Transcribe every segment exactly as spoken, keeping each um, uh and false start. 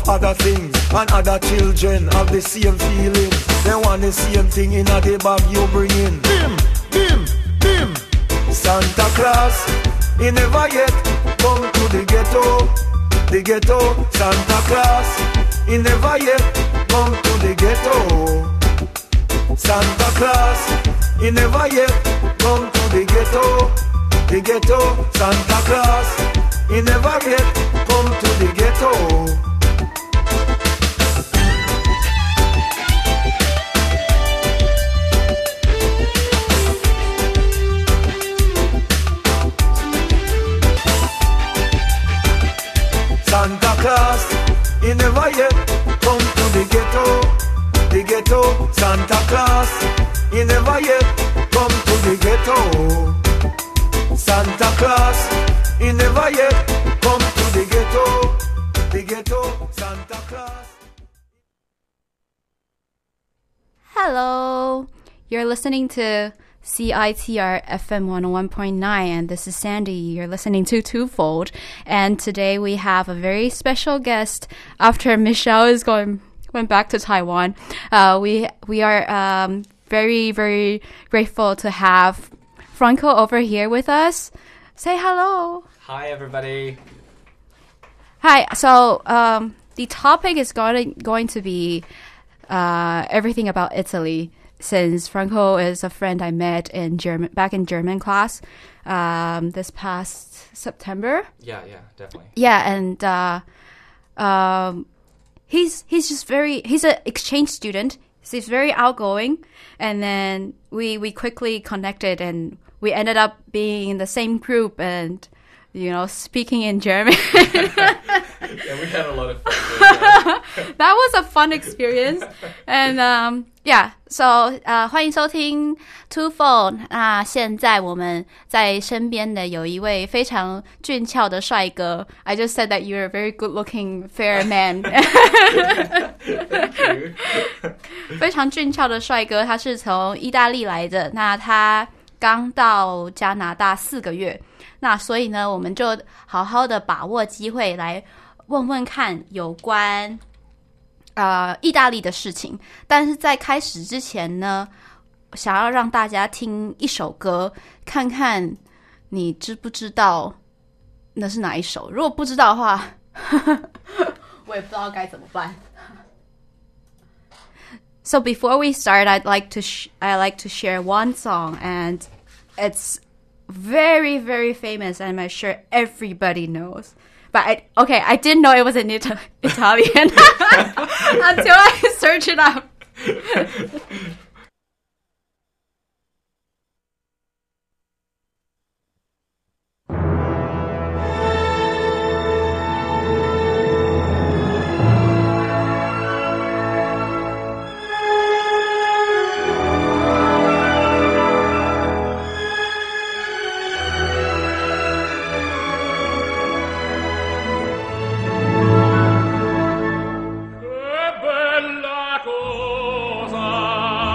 other things, and other children have the same feelings. They want the same thing in a the bag you bring in. Bim, bim, bim. Santa Claus, he never yet come to the ghetto. The ghetto, Santa Claus, he never yet come to the ghetto. Santa Claus, he never yet come to the ghetto. The ghetto, Santa Claus, he never yet come to the ghetto. Santa Claus, he never yet come to the ghetto. The ghetto, Santa Claus, he never yet come to the ghetto. Santa Claus, he never yet come to the ghetto. The ghetto, Santa Claus. Hello, you're listening to C I T R F M one oh one point nine, and this is Sandy. You're listening to Twofold, and today we have a very special guest. After Michelle is going went back to Taiwan, uh, we we are um, very very grateful to have Franco over here with us. Say hello. Hi, everybody. Hi. So um, the topic is going going to be uh, everything about Italy. Since Franco is a friend I met in German, back in German class, um, this past September. Yeah, yeah, definitely. Yeah, and uh, um, he's he's just very he's an exchange student. So he's very outgoing, and then we we quickly connected, and we ended up being in the same group, and you know, speaking in German. Yeah, we had a lot of fun. That was a fun experience. And um, yeah, so 呃，欢迎收听 Twofold。那现在我们在身边的有一位非常俊俏的帅哥。I just said that you're a very good-looking fair man. Thank you. 非常俊俏的帅哥，他是从意大利来的。那他刚到加拿大四个月。那所以呢，我们就好好的把握机会来问问看有关呃意大利的事情。但是在开始之前呢，想要让大家听一首歌，看看你知不知道那是哪一首。如果不知道的话，我也不知道该怎么办。So before we start, I'd like to sh- I like to share one song, and it's very, very famous, and I'm sure everybody knows. But I, okay, I didn't know it was in Ita- Italian until I searched it up. Che bella cosa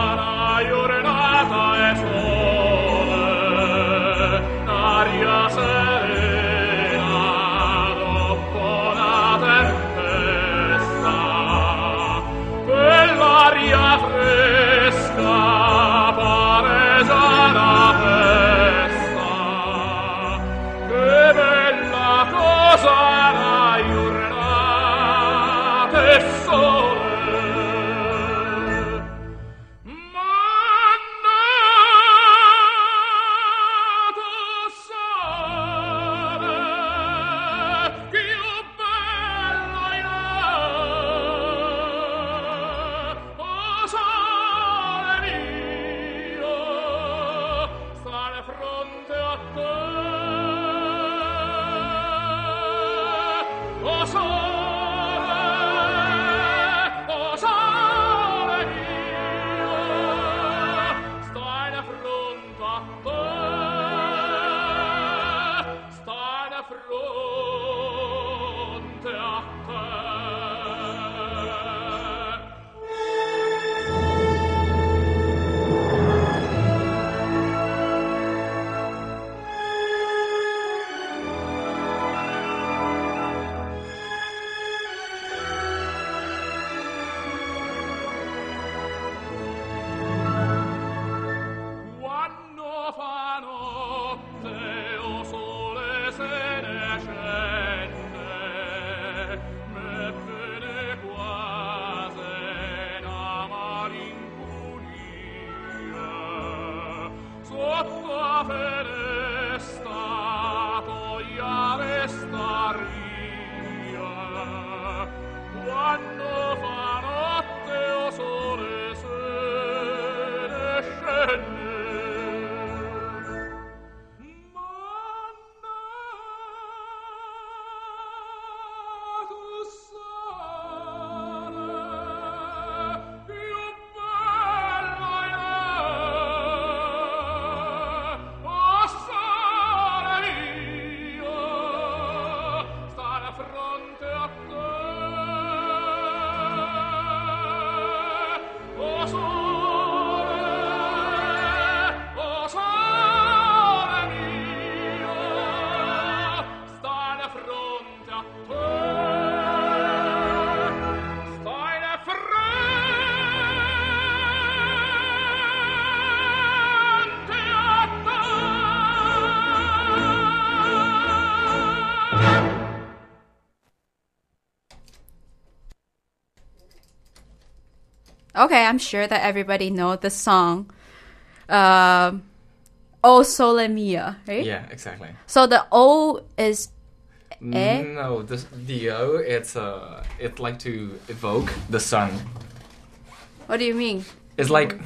Okay, I'm sure that everybody knows the song uh, O Sole Mio, right? Yeah, exactly. So the O is E? No, the, the O, it's, uh, it's like to evoke the sun. What do you mean? It's like,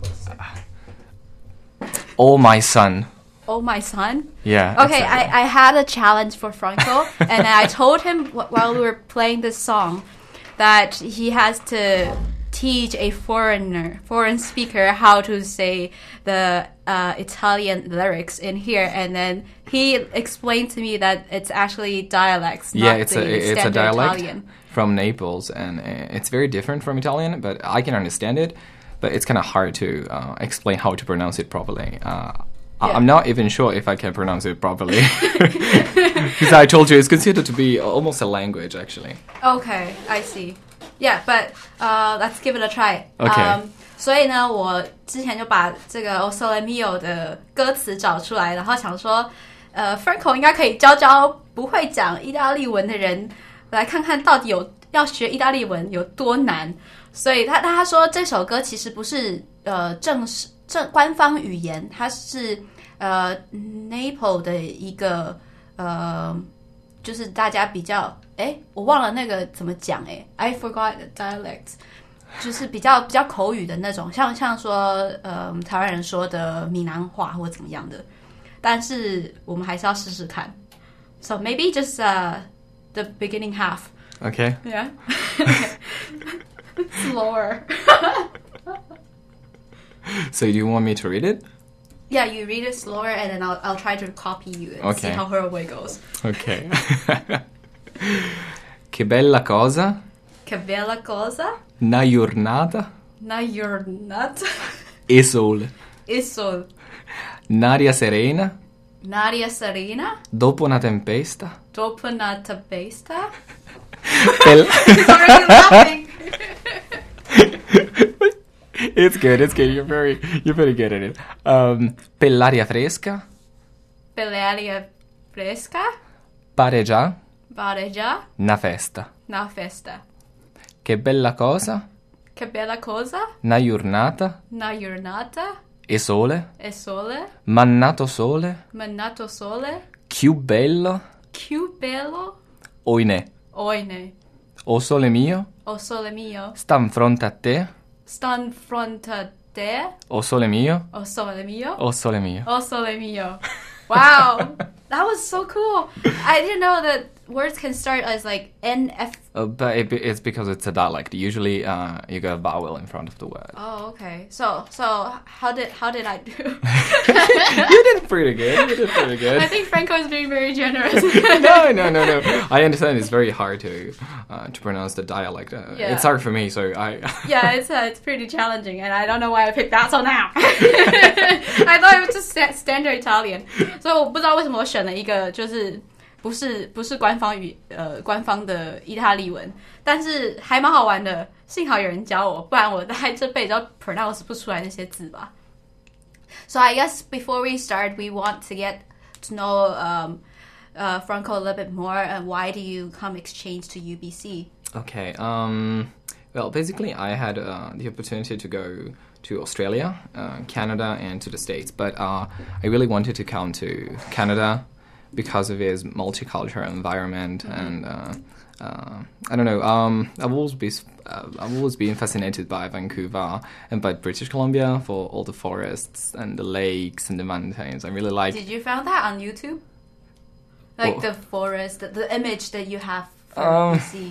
oh my son. Oh my son? Yeah. Okay, exactly. I, I had a challenge for Franco, and I told him wh- while we were playing this song that he has to teach a foreigner, foreign speaker how to say the uh, Italian lyrics in here, and then he explained to me that it's actually dialects, yeah, not it's the a it's a standard dialect Italian. from Naples, and uh, it's very different from Italian, but I can understand it. But it's kind of hard to uh, explain how to pronounce it properly. Uh, Yeah. I'm not even sure if I can pronounce it properly. Because I told you it's considered to be almost a language, actually. Okay, I see. Yeah, but uh, let's give it a try. Okay. Um, 所以呢，我之前就把这个 O Sole Mio 的歌词找出来，然后想说，呃 ，Franco 应该可以教教不会讲意大利文的人，来看看到底有要学意大利文有多难。所以他他说这首歌其实不是呃正式。正官方语言，它是呃 Naples 的一个呃，就是大家比较哎，我忘了那个怎么讲哎 ，I forgot the dialect， 就是比较比较口语的那种，像像说呃台湾人说的闽南话或怎么样的，但是我们还是要试试看。So maybe just uh the beginning half. Okay. Yeah. Slower. So do you want me to read it? Yeah, you read it slower, and then I'll I'll try to copy you and Okay. see how horrible it goes. Ok. Che bella cosa, Che bella cosa, una giornata na giornata, e sole, e sol, n'aria serena, n'aria serena, dopo una tempesta. dopo una tempesta. Pel- He's already laughing. It's good, it's good. You're very, you're very good at it. Um, per l'aria fresca, Per l'aria fresca, pare già pare già una festa. una festa. Che bella cosa, Che bella cosa, una giornata una giornata, e sole, e sole, mannato sole, mannato sole, più bello, più bello, oinè. oine, O sole mio, o sole mio, sta in fronte a te, sta in fronte a te, o sole mio, o sole mio, o sole mio. o sole mio. Wow, that was so cool. I didn't know that words can start as like N F. Uh, but it, it's because it's a dialect. Usually, uh, you got a vowel in front of the word. Oh, okay. So, so how did how did I do? You did pretty good. You did pretty good. I think Franco is being very generous. no, no, no, no. I understand it's very hard to uh, to pronounce the dialect. Uh, Yeah. It's hard for me, so I. Yeah, it's uh, it's pretty challenging, and I don't know why I picked that. So now, I thought it was just sta- standard Italian. 所以我不知道为什么我选了一个就是不是不是官方语呃官方的意大利文，但是还蛮好玩的。幸好有人教我，不然我大概这辈子都 pronounce 不出来那些字吧。So I guess before we start, we want to get to know um, uh, Franco a little bit more. And why do you come exchange to U B C? Okay. Um. Well, basically, I had uh, the opportunity to go to Australia, uh, Canada, and to the States. But uh, I really wanted to come to Canada because of its multicultural environment, mm-hmm. and uh, uh, I don't know. Um, I've always been uh, I've always been fascinated by Vancouver and by British Columbia for all the forests and the lakes and the mountains. I really like. Did you found that on YouTube? Like oh. the forest, the, the image that you have for um, B C.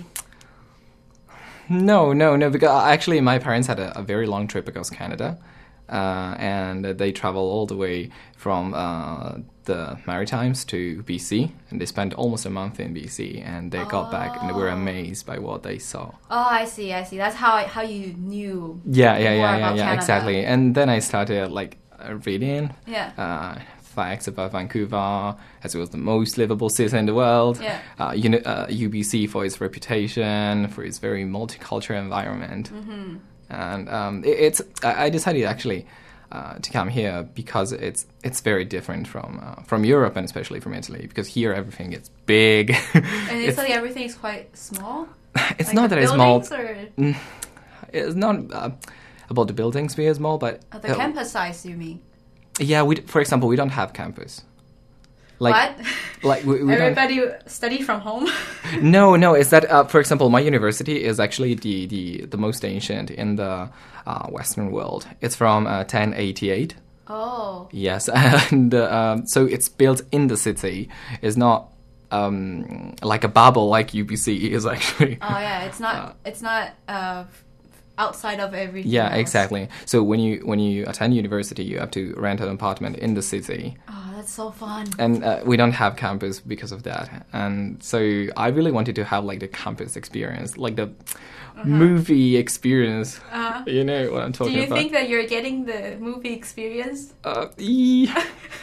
No, no, no. Because actually, my parents had a, a very long trip across Canada, uh, and they traveled all the way from uh, the Maritimes to B C, and they spent almost a month in B C, and they oh. got back and they were amazed by what they saw. Oh, I see, I see. That's how how you knew. Yeah, yeah, more yeah, about yeah, yeah, Canada. exactly. And then I started like uh, reading. Yeah. Uh, facts about Vancouver, as it was the most livable city in the world. Yeah. Uh, you know, uh, U B C for its reputation, for its very multicultural environment. Mm-hmm. And um, it, it's. I, I decided actually uh, to come here because it's it's very different from uh, from Europe and especially from Italy, because here everything is big. And Italy, everything is quite small. It's like not that it's small. Or? It's not uh, about the buildings being small, but Oh, the uh, campus size, you mean? Yeah, we. For example, we don't have campus. Like, what? Like we, we Everybody don't... study from home? No, no. It's that, uh, for example, my university is actually the, the, the most ancient in the uh, Western world. It's from uh, ten eighty-eight. Oh. Yes, and uh, um, so it's built in the city. It's not um, like a bubble like U B C is actually. Oh yeah, it's not. Uh, it's not. Uh, outside of everything yeah, else. Exactly. So when you when you attend university, you have to rent an apartment in the city. Oh, that's so fun. And uh, we don't have campus because of that. And so I really wanted to have like the campus experience, like the uh-huh. movie experience. Uh-huh. You know what I'm talking about. Do you about. think that you're getting the movie experience? Uh, yeah.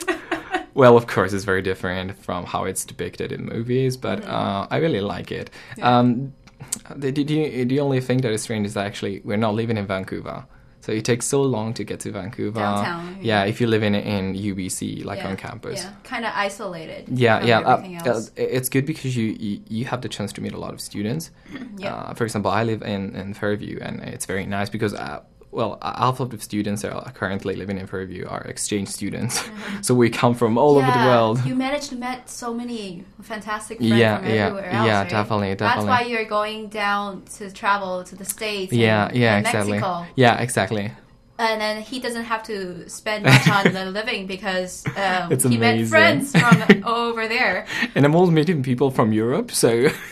Well, of course, it's very different from how it's depicted in movies, but mm-hmm. uh, I really like it. Yeah. Um, The, the, the only thing that is strange is that actually we're not living in Vancouver. So it takes so long to get to Vancouver. Downtown. Yeah, yeah if you live in in U B C, like yeah. on campus. Yeah, kind of isolated. Yeah, from yeah. Everything Uh, else. uh, it's good because you, you, you have the chance to meet a lot of students. yeah. Uh, for example, I live in, in Fairview, and it's very nice because... Uh, Well, half of the students that are currently living in Fairview are exchange students. Mm-hmm. So we come from all yeah, over the world. You managed to meet so many fantastic friends yeah, from yeah, everywhere else, Yeah, right? definitely, definitely. That's why you're going down to travel to the States yeah, and, yeah, and exactly. Mexico. Yeah, exactly. And then he doesn't have to spend much on the living because um, it's he amazing. met friends from over there. And I'm always meeting people from Europe, so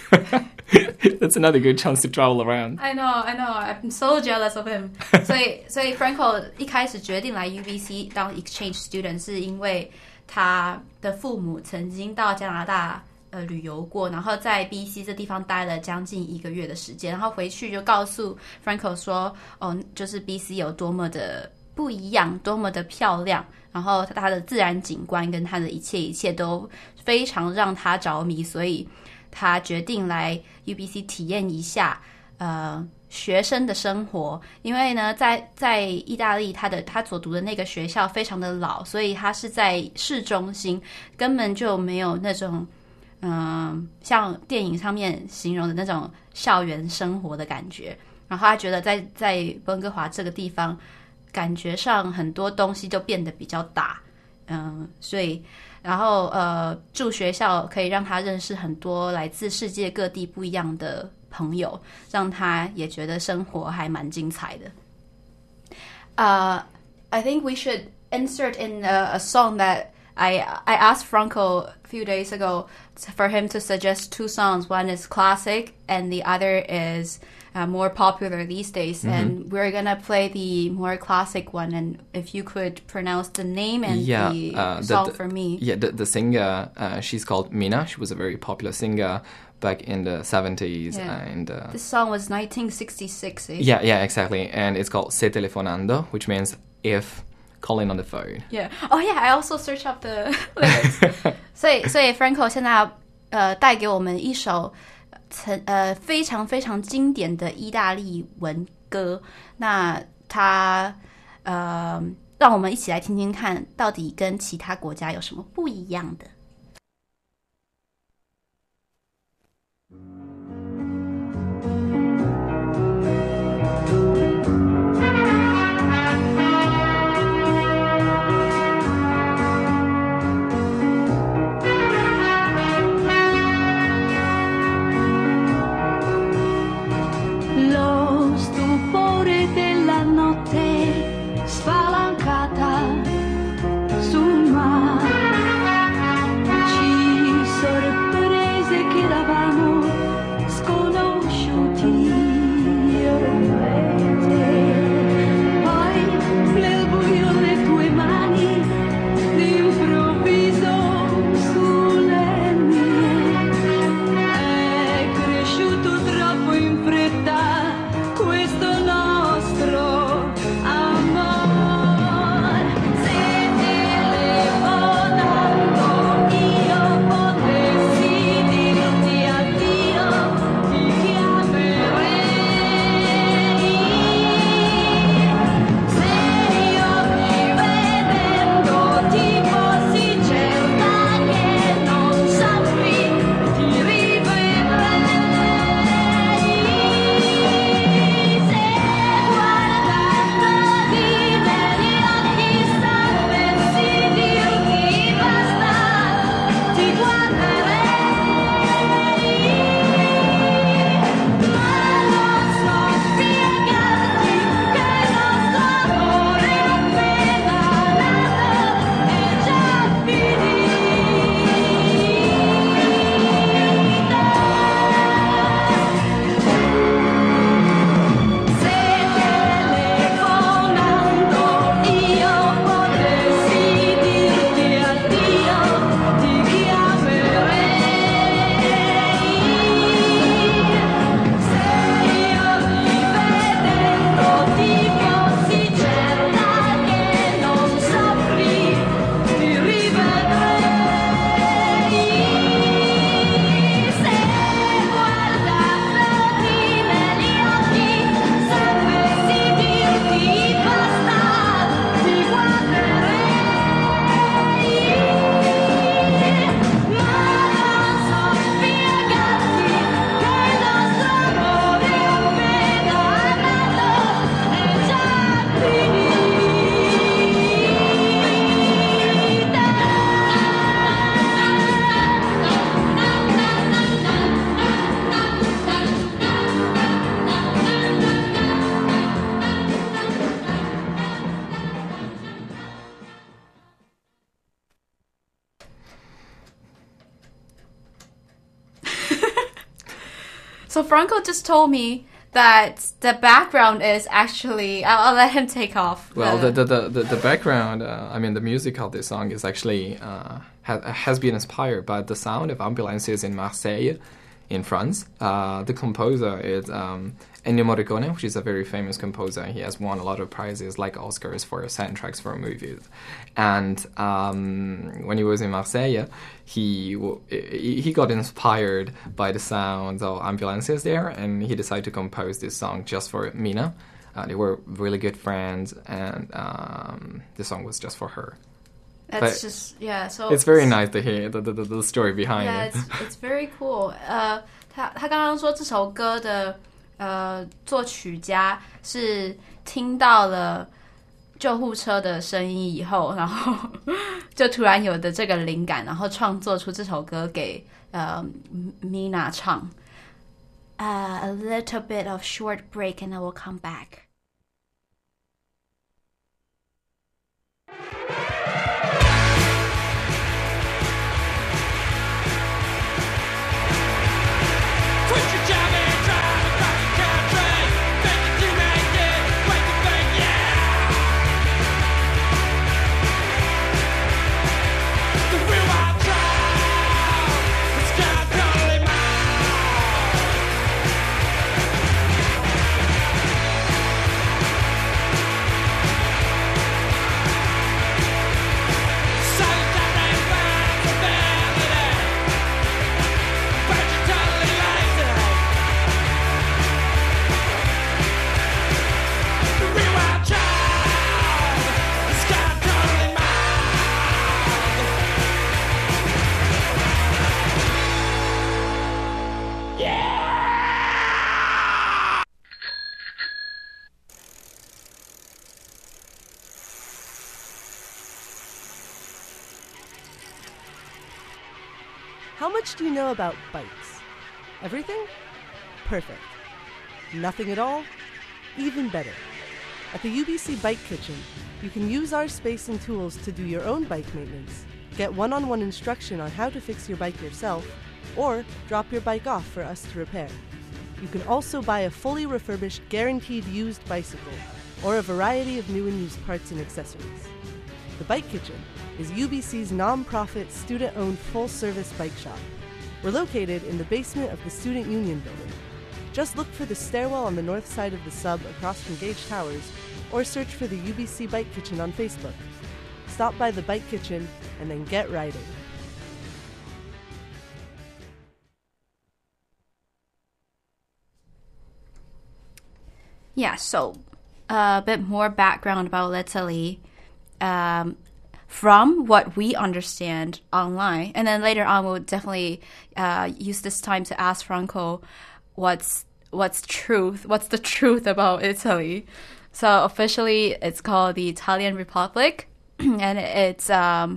that's another good chance to travel around. I know, I know. I'm so jealous of him. 所以，所以 Franco 一开始决定来 U B C 当 exchange student，是因为他的父母曾经到加拿大。呃，旅游过，然后在 B C 这地方待了将近一个月的时间，然后回去就告诉 Franco 说，哦，就是 B C 有多么的不一样，多么的漂亮，然后它的自然景观跟它的一切一切都非常让他着迷，所以他决定来 U B C 体验一下，呃。学生的生活，因为呢，在在意大利，他的他所读的那个学校非常的老，所以他是在市中心，根本就没有那种。嗯，像电影上面形容的那种校园生活的感觉，然后他觉得在在温哥华这个地方，感觉上很多东西就变得比较大，嗯，所以然后呃，住学校可以让他认识很多来自世界各地不一样的朋友，让他也觉得生活还蛮精彩的。Uh, I think we should insert in a, a song that. I I asked Franco a few days ago for him to suggest two songs. One is classic, and the other is uh, more popular these days. Mm-hmm. And we're gonna play the more classic one. And if you could pronounce the name and yeah, the uh, song the, the, for me. Yeah, the, the singer, uh, she's called Mina. She was a very popular singer back in the seventies. Yeah. And uh, this song was nineteen sixty-six. Eh? Yeah, yeah, exactly. And it's called Se telefonando, which means if. Calling on the phone. Yeah. Oh yeah, I also searched up the lyrics. 所以所以 Franco 现在呃带给我们一首曾呃非常非常经典的意大利文歌。那他呃让我们一起来听听看，到底跟其他国家有什么不一样的。 Franco just told me that the background is actually. I'll, I'll let him take off. Well, the the the, the, the background. Uh, I mean, the music of this song is actually uh, has has been inspired by the sound of ambulances in Marseille, in France. Uh, the composer is um, Ennio Morricone, which is a very famous composer. He has won a lot of prizes, like Oscars, for soundtracks for movies. And um, when he was in Marseille, he he got inspired by the sounds of ambulances there, and he decided to compose this song just for Mina. Uh, they were really good friends, and um, the song was just for her. That's but just yeah. So it's very nice to hear the the, the, the story behind yeah, it. it's it's very cool. 呃，他他刚刚说这首歌的呃作曲家是听到了救护车的声音以后，然后就突然有的这个灵感，然后创作出这首歌给呃 Mina 唱。Uh, a little bit of short break and I will come back. How much do you know about bikes? Everything? Perfect. Nothing at all? Even better. At the U B C Bike Kitchen, you can use our space and tools to do your own bike maintenance, get one-on-one instruction on how to fix your bike yourself, or drop your bike off for us to repair. You can also buy a fully refurbished, guaranteed used bicycle, or a variety of new and used parts and accessories. The Bike Kitchen is U B C's non-profit, student-owned, full-service bike shop. We're located in the basement of the Student Union building. Just look for the stairwell on the north side of the sub across from Gage Towers, or search for the U B C Bike Kitchen on Facebook. Stop by the Bike Kitchen and then get riding. Yeah, so uh, a bit more background about L'Italie. Um, from what we understand online, and then later on we'll definitely uh, use this time to ask Franco what's what's truth, what's the truth about Italy. So officially it's called the Italian Republic, and it's um,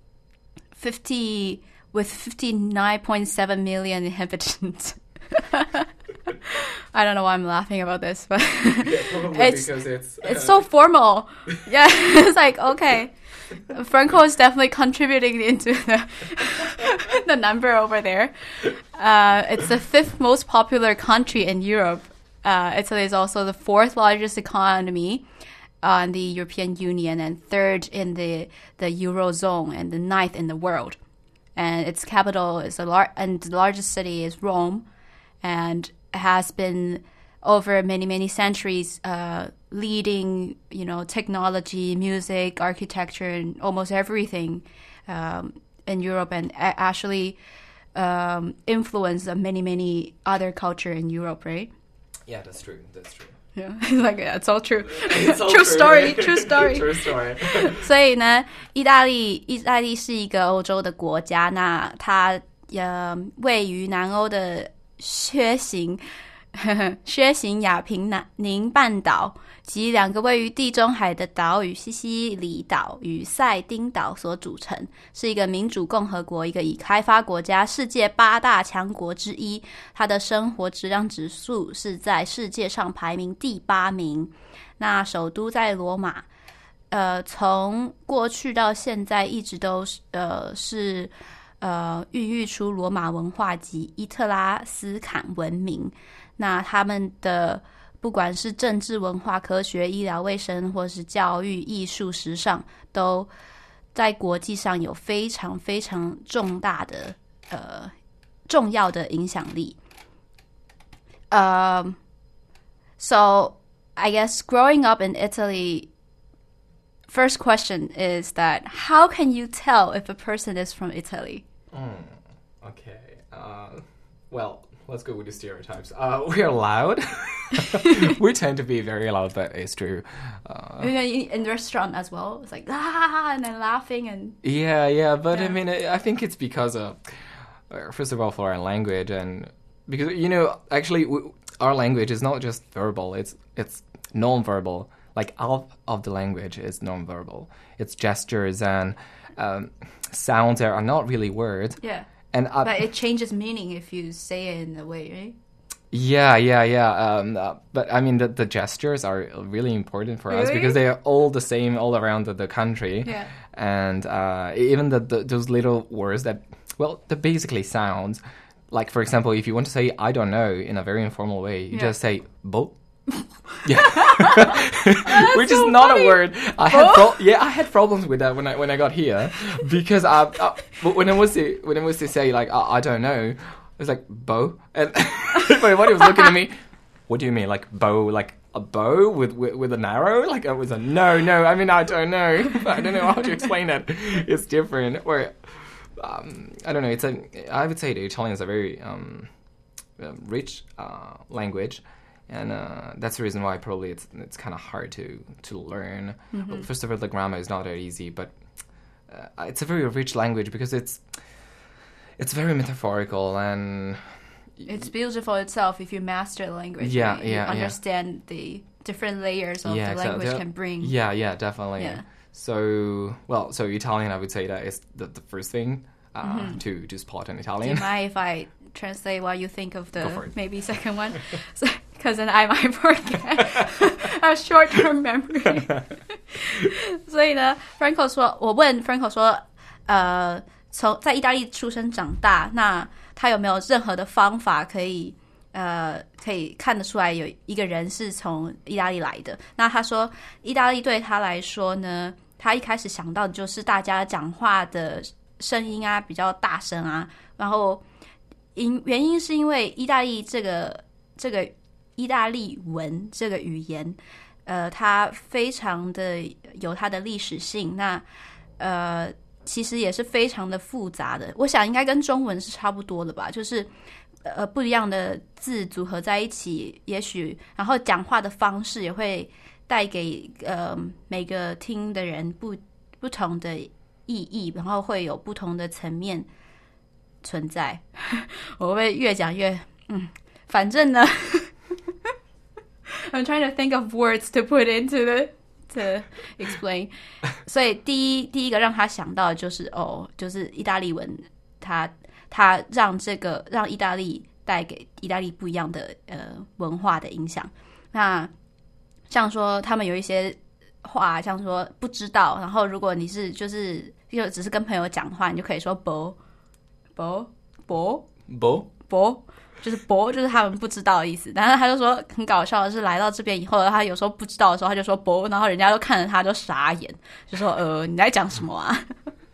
fifty with fifty-nine point seven million inhabitants. I don't know why I'm laughing about this, but yeah, probably it's, because it's uh, it's so formal. Yeah, it's like, okay, Franco is definitely contributing into the the number over there. Uh, it's the fifth most popular country in Europe. Uh, Italy is also the fourth largest economy uh, in the European Union, and third in the the Eurozone, and the ninth in the world. And its capital is the lar- and the largest city is Rome, and has been over many many centuries uh, leading, you know, technology, music, architecture, and almost everything um, in Europe, and a- actually um, influenced many many other culture in Europe, right? Yeah, that's true. That's true. Yeah, like yeah, it's all true. It's all true true. story, true story. True story. 所以呢，意大利，意大利是一个欧洲的国家，那它呃位于南欧的靴形靴形亚平宁半岛及两个位于地中海的岛屿西西里岛与塞丁岛所组成，是一个民主共和国，一个已开发国家，世界八大强国之一。它的生活质量指数是在世界上排名第八名。那首都在罗马，呃，从过去到现在一直都是呃是呃孕育出罗马文化及伊特拉斯坎文明。 那他们的不管是政治、文化、科学、医疗卫生，或是教育、艺术、时尚，都在国际上有非常非常重大的呃重要的影响力。Um, so I guess growing up in Italy, first question is that how can you tell if a person is from Italy? Mm, okay. Uh, well, let's go with the stereotypes. Uh, we are loud. We tend to be very loud, but it's true. Uh, in the restaurant as well, it's like ah, and then laughing and yeah, yeah. But yeah. I mean, I think it's because of uh, first of all for our language, and because you know, actually, we, our language is not just verbal; it's it's non-verbal. Like half of the language is non-verbal. It's gestures and um, sounds that are not really words. Yeah. And uh, but it changes meaning if you say it in a way, right? Yeah, yeah, yeah. Um, uh, but I mean, the, the gestures are really important for really? us because they are all the same all around the, the country. Yeah. And uh, even the, the those little words that, well, they're basically sounds. Like, for example, if you want to say "I don't know" in a very informal way, you yeah. just say "bo." Yeah, which so is not funny. a word. I had pro- yeah, I had problems with that when I when I got here because I, I when I was to, when I was to say like I, I don't know, it was like "bo," and everybody was looking at me. What do you mean, like bow, like a bow with, with with an arrow? Like I was a no, no. I mean I don't know. I don't know how to explain that. It's different. Or um, I don't know. It's a. I would say the Italian is a very um, rich uh, language. And uh, that's the reason why probably it's it's kind of hard to, to learn. Mm-hmm. First of all, the grammar is not that easy, but uh, it's a very rich language because it's it's very metaphorical and it's beautiful itself if you master the language. Yeah, right? yeah, you understand yeah. the different layers of yeah, the language exactly. can bring. Yeah, yeah, definitely. Yeah. So well, so Italian, I would say that is the, the first thing uh, mm-hmm. to to spot an Italian. Do you mind if I translate while you think of the maybe second one? So, because then I might forget. A short-term memory. 所以呢 Franco 说，我问 Franco 说，呃，从在意大利出生长大，那他有没有任何的方法可以，呃，可以看得出来有一个人是从意大利来的？那他说，意大利对他来说呢，他一开始想到的就是大家讲话的声音啊比较大声啊，然后因原因是因为意大利这个这个。意大利文这个语言，呃，它非常的有它的历史性，那呃，其实也是非常的复杂的。我想应该跟中文是差不多的吧，就是呃不一样的字组合在一起，也许然后讲话的方式也会带给呃每个听的人不不同的意义，然后会有不同的层面存在。我会越讲越嗯，反正呢。I'm trying to think of words to put into the to explain. 所以第一第一个让他想到的就是哦，就是意大利文，他他让这个让意大利带给意大利不一样的呃文化的影响。那像说他们有一些话，像说不知道，然后如果你是就是就只是跟朋友讲话，你就可以说 bo bo bo bo bo。就是博，就是他们不知道的意思。然后他就说很搞笑的是，来到这边以后，他有时候不知道的时候，他就说博，然后人家都看着他就傻眼，就说呃你在讲什么啊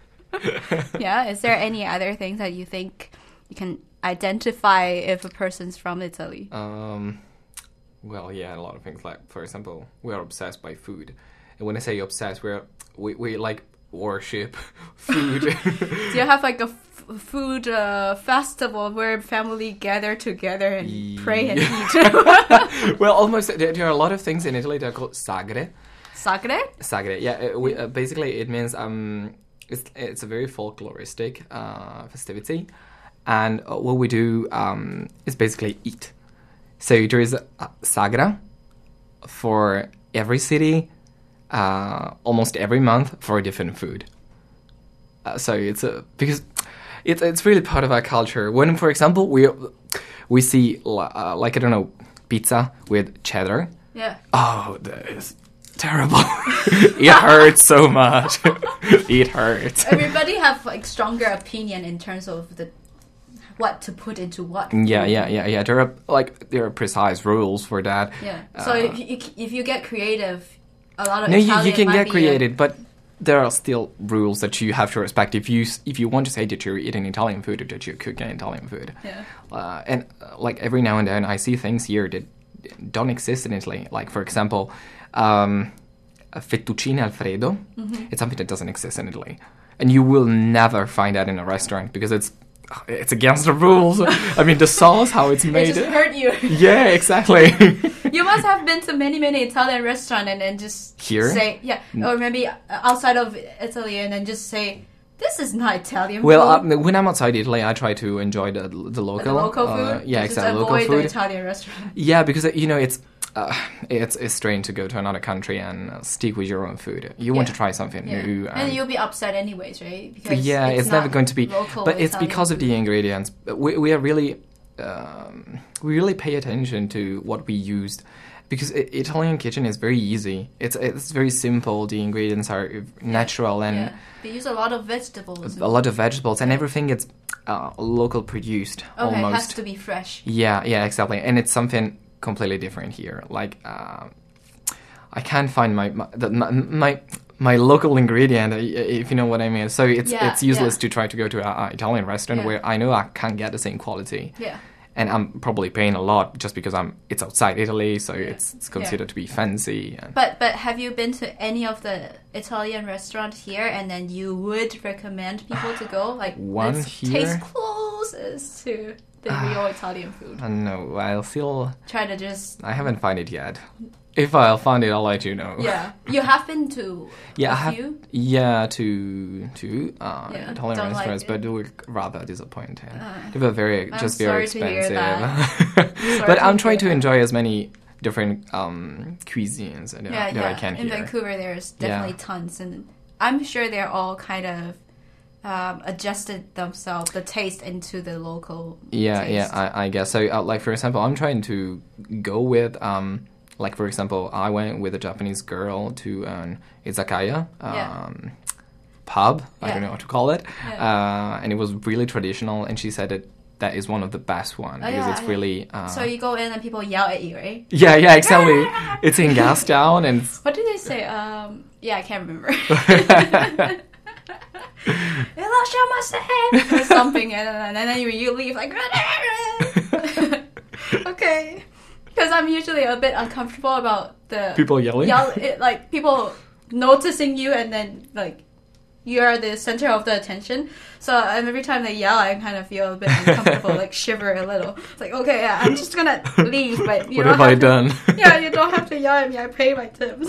？Yeah, is there any other things that you think you can identify if a person's from Italy? Um, well, yeah, a lot of things. Like, for example, we are obsessed by food, and when I say obsessed, we're we we like worship food. Do you have like a food uh, festival where family gather together and yeah. pray and eat? Well, almost there, there are a lot of things in Italy that are called sagre. Sagre? Sagre, yeah. Uh, we, uh, basically, it means um, it's it's a very folkloristic uh, festivity, and uh, what we do um, is basically eat. So there is a sagra for every city, uh, almost every month for a different food. Uh, so it's a because. It's it's really part of our culture. When, for example, we we see uh, like I don't know pizza with cheddar. Yeah. Oh, that is terrible. It hurts so much. It hurts. Everybody have like stronger opinion in terms of the what to put into what. Yeah, yeah, yeah, yeah. There are like there are precise rules for that. Yeah. So Uh, if you if you get creative, a lot of no, you, Italian you can might get be a- creative, but there are still rules that you have to respect. If you s- if you want to say that you're eating Italian food or that you're cooking Italian food, Yeah. uh, and uh, like every now and then I see things here that don't exist in Italy. Like for example, um, a fettuccine Alfredo. Mm-hmm. It's something that doesn't exist in Italy, and you will never find that in a restaurant because it's it's against the rules. I mean, the sauce, how it's It made. just hurt you. Yeah, exactly. You must have been to many, many Italian restaurants and then just Here? say, yeah, or maybe outside of Italy and then just say, this is not Italian Well, food. uh, when I'm outside Italy, I try to enjoy the the local, the local uh, food. yeah, just exactly, avoid local the food. Italian restaurant. Yeah, because uh, you know it's uh, it's it's strange to go to another country and uh, stick with your own food. You want Yeah. to try something Yeah. new, And you'll be upset anyways, right? Because um, yeah, it's, never not going to be. local But it's Italian because of food. the ingredients. We we are really um, we really pay attention to what we used. Because I- Italian kitchen is very easy. It's it's very simple. The ingredients are natural and Yeah. They use a lot of vegetables. a lot of vegetables and everything. It's uh, local produced Okay, it almost. has to be fresh. Yeah, yeah, exactly. And it's something completely different here. Like, uh, I can't find my my, the, my my my local ingredient, if you know what I mean. So it's Yeah, it's useless yeah. to try to go to an Italian restaurant Yeah. where I know I can't get the same quality. Yeah. And I'm probably paying a lot just because I'm it's outside Italy, so it's it's considered to be fancy. And But but have you been to any of the Italian restaurants here, and then you would recommend people to go? Like, One let's here? taste closest to the real Italian food. I don't know. I'll still Try to just I haven't found it yet. If I'll find it, I'll let you know. yeah. You have been to Yeah, a I have. few? Yeah, to to uh, Yeah, Italian don't like restaurants, it. but they were rather disappointing. they were very I'm just very sorry to hear expensive. that. Sorry but to I'm trying hear to that. enjoy as many different um, cuisines that, Yeah, that yeah. I can In here. Vancouver, there's definitely Yeah. tons, and I'm sure they're all kind of um, adjusted themselves, the taste into the local. Yeah, taste. yeah, I, I guess so. Uh, like for example, I'm trying to go with um, like for example, I went with a Japanese girl to an izakaya. Um, Yeah. Pub, I Yeah. don't know what to call it, Yeah. uh, and it was really traditional. And she said that that is one of the best ones Oh, because yeah, it's yeah. really. Uh, So you go in and people yell at you, right? yeah, yeah, exactly. It's in Gastown, and it's- What do they say? Um, yeah, I can't remember. or something, and then, and then you, you leave like. Okay, because I'm usually a bit uncomfortable about the People yelling? Yell, it, like people noticing you, and then like you're the center of the attention. So um, every time they yell, I kind of feel a bit uncomfortable, like shiver a little. It's like, okay, yeah, I'm just gonna leave, but you what don't have I to- done? Yeah, you don't have to yell at me. I pay my tips.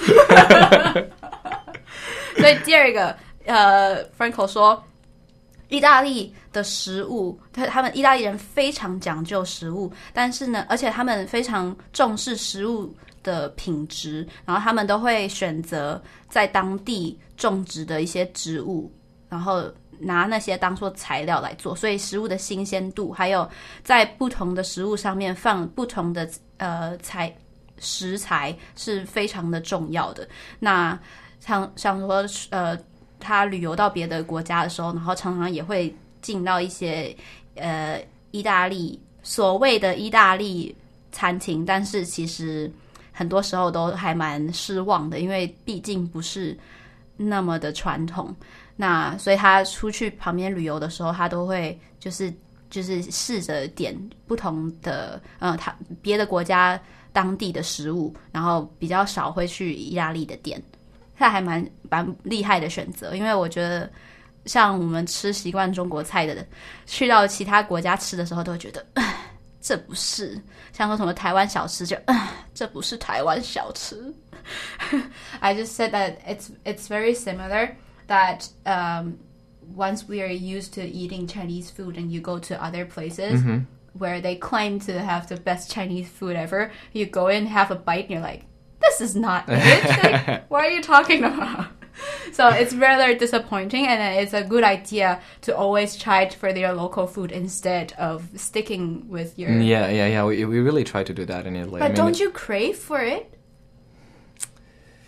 所以第二个，呃 ，Franco 说，意大利的食物，他他们意大利人非常讲究食物，但是呢，而且他们非常重视食物的品质，然后他们都会选择在当地种植的一些植物，然后拿那些当做材料来做，所以食物的新鲜度，还有在不同的食物上面放不同的呃材食材是非常的重要的。那像像说呃，他旅游到别的国家的时候，然后常常也会进到一些呃意大利所谓的意大利餐厅，但是其实很多时候都还蛮失望的，因为毕竟不是那么的传统。那所以他出去旁边旅游的时候，他都会就是就是试着点不同的呃，他别的国家当地的食物，然后比较少会去意大利的店。他还蛮蛮厉害的选择，因为我觉得像我们吃习惯中国菜的，去到其他国家吃的时候，都会觉得这不是，像说什么台湾小吃就这不是台湾小吃。I just said that it's it's very similar that um, once we are used to eating Chinese food and you go to other places Mm-hmm. where they claim to have the best Chinese food ever, you go in, have a bite, and you're like, this is not it. Like, what are you talking about? So it's rather disappointing, and it's a good idea to always try for their local food instead of sticking with your... Yeah, yeah, yeah. We, we really try to do that in Italy. But I mean, don't you crave for it?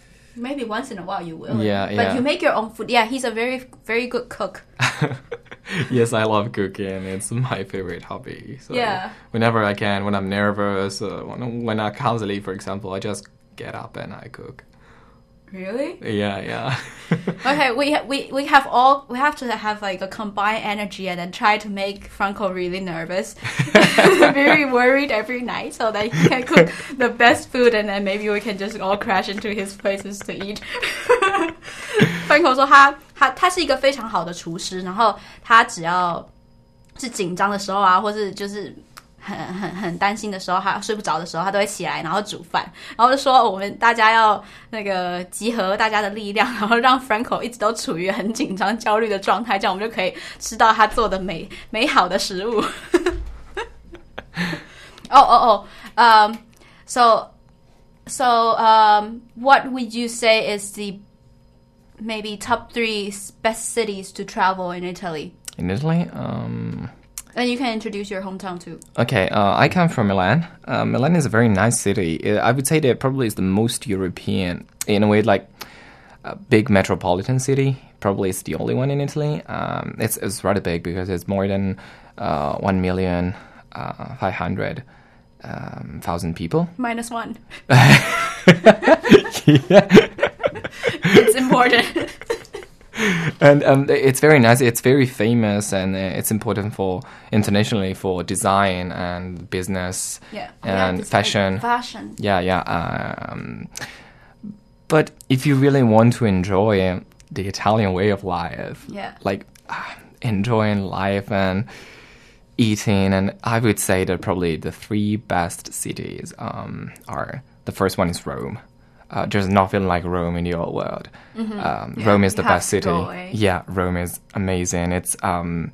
Maybe once in a while you will. Yeah, But yeah. you make your own food. Yeah, he's a very, very good cook. Yes, I love cooking. It's my favorite hobby. So Yeah. whenever I can, when I'm nervous, uh, when, when I can't sleep, for example, I just get up and I cook. Really? Yeah, yeah. Okay, we ha- we we have all we have to have like a combined energy and then try to make Franco really nervous, very worried every night, so that he can cook the best food, and then maybe we can just all crash into his places to eat. Franco 说他他他是一个非常好的厨师，然后他只要是紧张的时候啊，或是就是很很很担心的时候，他睡不着的时候，他都会起来，然后煮饭，然后就说我们大家要那个集合大家的力量，然后让 Franco 一直都处于很紧张、焦虑的状态，这样我们就可以吃到他做的美美好的食物。哦哦哦，um, so so um, what would you say is the maybe top three best cities to travel in Italy? In Italy, um. And you can introduce your hometown too. Okay, uh, I come from Milan. Uh, Milan is a very nice city. I would say that probably is the most European, in a way, like a big metropolitan city. Probably it's the only one in Italy. Um, it's it's rather big because it's more than uh, one million uh, five hundred um, thousand people. Minus one. Yeah. It's important. And um, it's very nice. It's very famous, and uh, it's important for internationally for design and business Yeah. and yeah, fashion. Like fashion. Yeah, yeah. Um, but if you really want to enjoy the Italian way of life, Yeah. like uh, enjoying life and eating, and I would say that probably the three best cities um, are, the first one is Rome. Uh, there's nothing like Rome in the old world. Mm-hmm. Um, Yeah, Rome is you the have best to city. go away. Yeah, Rome is amazing. It's um,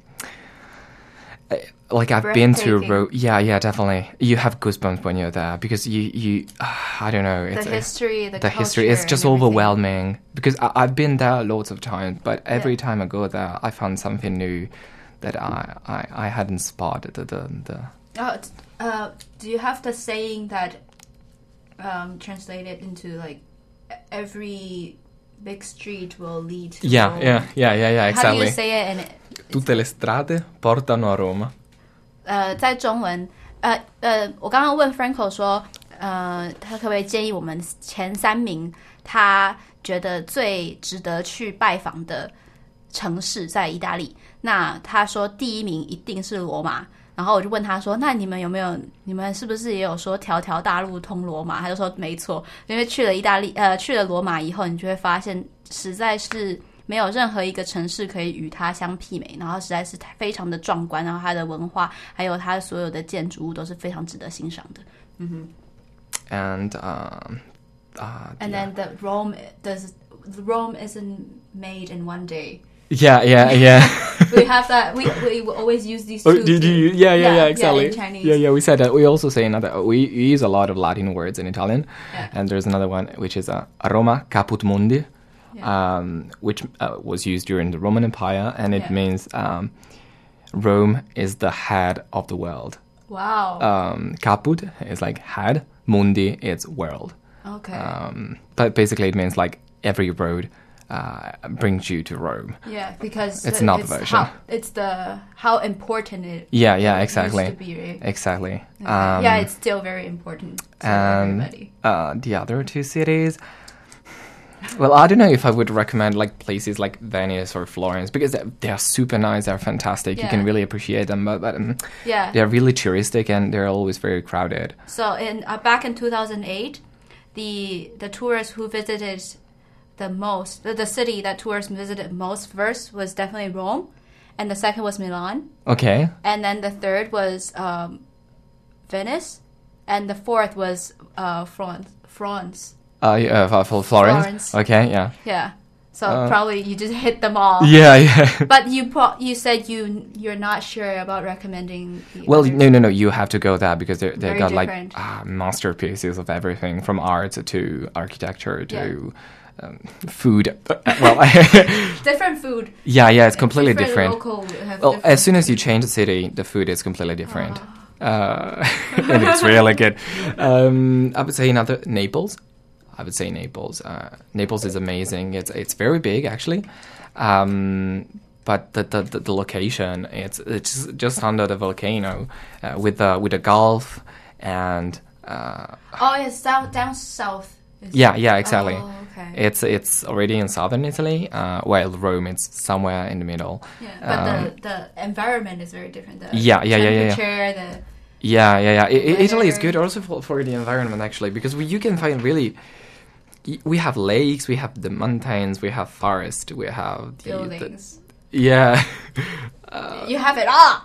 uh, like I've been to Breathtaking. Rome. Yeah, yeah, definitely. You have goosebumps when you're there because you, you uh, I don't know. It's The a- history, the, the history. culture It's just and everything. overwhelming because I, I've been there lots of times, but every Yeah. time I go there, I found something new that I, I, I hadn't spotted. The, the, the Oh, t- uh, do you have the saying that um, translated into like every big street will lead to yeah, Rome? yeah, yeah, yeah, yeah, How do you exactly. say it? And Tutte le strade portano a Roma. 呃，在中文，呃呃，我刚刚问 Franco 说，呃，他可不可以建议我们前三名他觉得最值得去拜访的城市在意大利？那他说第一名一定是罗马。然后我就问他说：“那你们有没有？你们是不是也有说条条大路通罗马？”他就说：“没错，因为去了意大利，呃，去了罗马以后，你就会发现实在是没有任何一个城市可以与它相媲美，然后实在是非常的壮观，然后它的文化还有它所有的建筑物都是非常值得欣赏的。嗯哼。 And um, uh, And yeah. then the Rome does Rome isn't made in one day. yeah, yeah, yeah. We have that. We we always use these two. Oh, did you? Yeah, yeah, yeah, exactly. Yeah, in Chinese. Yeah, yeah. We said that. We also say another. We use a lot of Latin words in Italian, Yeah. and there's another one which is uh, Roma Caput Mundi, Yeah. um, which uh, was used during the Roman Empire, and it Yeah. means um, Rome is the head of the world. Wow. Um, caput is like head, mundi is world. Okay. Um, but basically, it means like every road uh, brings you to Rome. Yeah, because It's the- another it's version. How, it's the how important it. Yeah, yeah, it exactly. Used to be, right? Exactly. Okay. Um, yeah, it's still very important to and everybody. uh, the other two cities. Well, I don't know if I would recommend like places like Venice or Florence because they, they are super nice, they're fantastic. You Yeah. can really appreciate them, but, but um, Yeah. they're really touristic and they're always very crowded. So in uh, back in two thousand eight, the the tourists who visited the most, the, the city that tourists visited most first was definitely Rome, and the second was Milan, Okay. and then the third was um, Venice, and the fourth was uh, Florence. Florence. Uh, yeah, for, for Florence. Florence. Okay, yeah. Yeah. So Uh, probably you just hit them all. Yeah, yeah. But you pro- you said you you're not sure about recommending. The Well, others. no, no, no. You have to go there because they're, they've Very got like different. ah, masterpieces of everything from art to architecture to um, food. Well, different food. yeah, yeah, it's completely different. Local have Well, different as soon as you food. change the city, the food is completely different. Uh, and it's really good. Um, I would say another Naples. I would say Naples. Uh, Naples is amazing. It's it's very big actually, um, but the the, the, the location it's it's just under the volcano uh, with the with the Gulf and. Uh, oh, it's down down south. Yeah, yeah, exactly. Oh, okay. It's it's already in southern Italy, uh, while Rome it's somewhere in the middle. Yeah, but um, the, the environment is very different. The yeah, yeah, yeah, yeah, temperature, the yeah, yeah, yeah. I, I, Italy is weather. good also for, for the environment actually, because we, you can find really. We have lakes, we have the mountains, we have forest, we have the, buildings. The, yeah. uh, you have it all.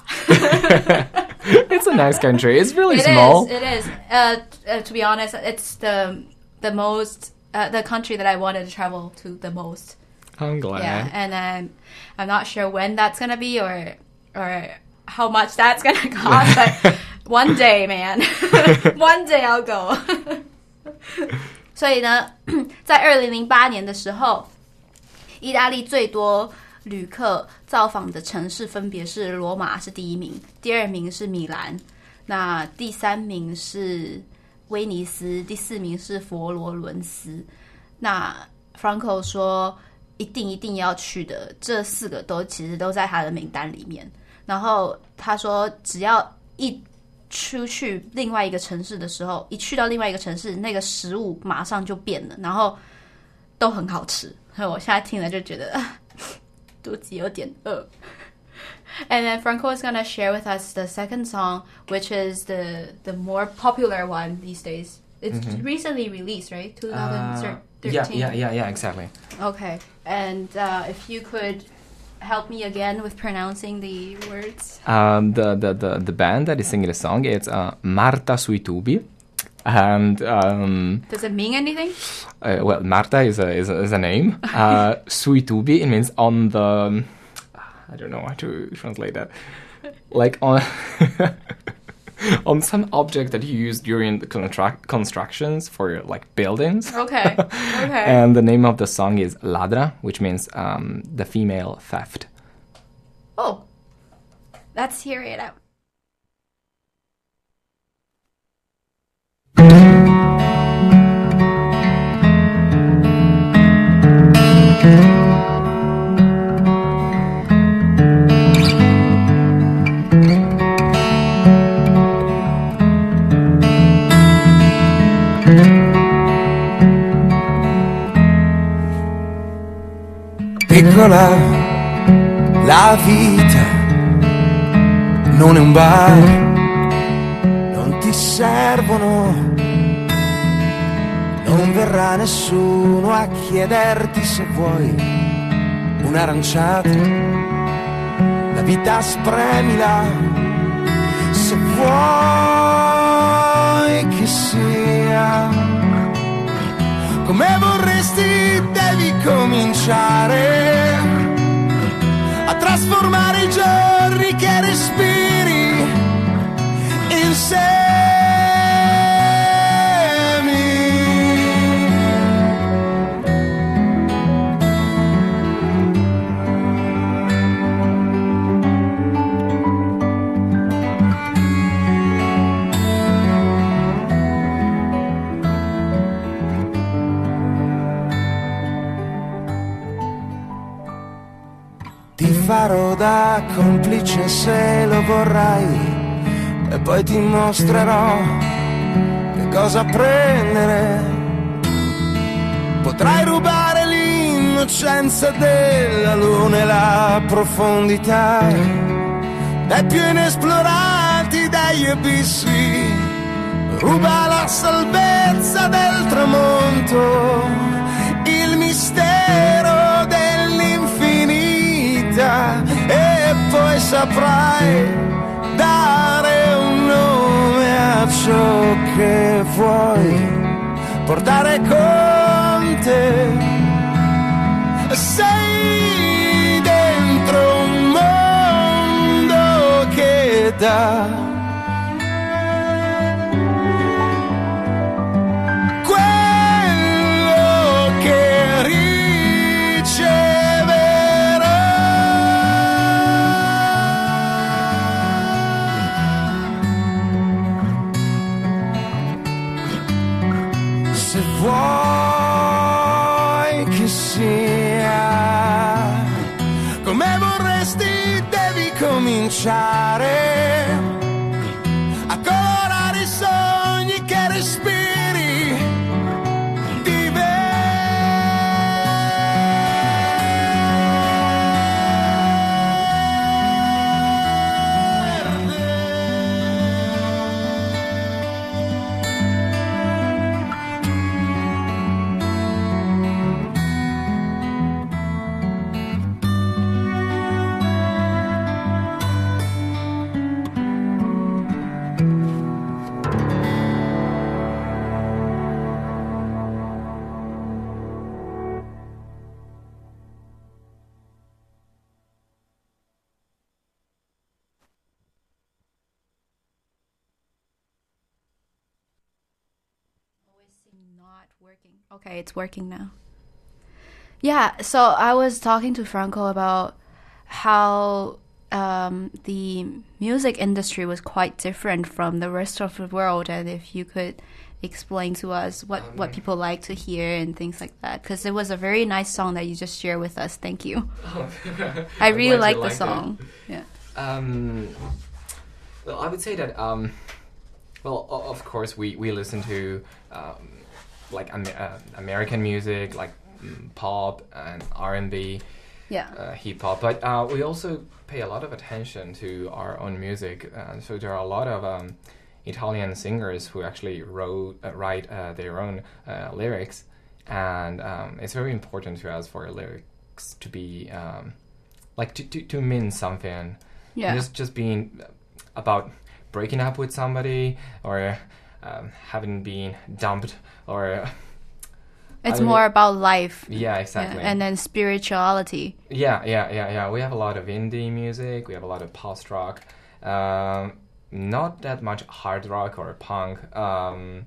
It's a nice country. It's really it small. Is, it is. Uh, uh, to be honest, it's the the most uh, the country that I wanted to travel to the most. I'm glad. Yeah, and then I'm not sure when that's gonna be or or how much that's gonna cost, but one day, man, one day I'll go. 所以呢，在二零零八年的时候，意大利最多旅客造访的城市分别是罗马是第一名，第二名是米兰，那第三名是威尼斯，第四名是佛罗伦斯。那 Franco 说一定一定要去的这四个都其实都在他的名单里面。然后他说只要一出去另外一个城市的时候，一去到另外一个城市，那个食物马上就变了，然后都很好吃。所以我现在听了就觉得肚子有点饿。And then Franco is going to share with us the second song, which is the the more popular one these days. It's mm-hmm. recently released, right? twenty thirteen. Uh, yeah, yeah, yeah, yeah, exactly. Okay. And uh, if you could help me again with pronouncing the words. Um, the, the, the, the band that is singing the song, it's uh, Marta sui tubi. And um, does it mean anything? Uh, well, Marta is a is a, is a name. Uh, sui tubi, it means on the. I don't know how to translate that. Like on on some object that you use during the construct constructions for like buildings. Okay. Okay. And the name of the song is Ladra, which means um, the female theft. Oh, let's hear it out. Piccola, la vita non è un bar, non ti servono, non verrà nessuno a chiederti se vuoi un'aranciata, la vita spremila, se vuoi che sia come vorresti, devi cominciare a trasformare i giorni che respiri in semi. Ti farò da complice se lo vorrai e poi ti mostrerò che cosa prendere. Potrai rubare l'innocenza della luna e la profondità dai più inesplorati degli abissi. Ruba la salvezza del tramonto, il mistero dell'infinito, e poi saprai dare un nome a ciò che vuoi portare con te. Sei dentro un mondo che dà vuoi che sia come vorrei cominciare a colorare i sogni che respiri di Not working. Okay, it's working now. Yeah, so I was talking to Franco about how um, the music industry was quite different from the rest of the world, and if you could explain to us what, um, what people like to hear and things like that, because it was a very nice song that you just shared with us. Thank you. Oh, I really like the liked song. It. Yeah. Um, well, I would say that, um, well, o- of course, we, we listen to um, like um, uh, American music, like um, pop and R and B, Yeah. uh, hip hop, but uh, we also pay a lot of attention to our own music. Uh, so there are a lot of um, Italian singers who actually wrote uh, write uh, their own uh, lyrics, and um, it's very important to us for lyrics to be um, like to, to to mean something. Yeah. Just just being about breaking up with somebody or um, having been dumped or. It's I mean, more about life. Yeah, exactly. Yeah, and then spirituality. Yeah, yeah, yeah, yeah. We have a lot of indie music. We have a lot of post rock. Um, not that much hard rock or punk. Um,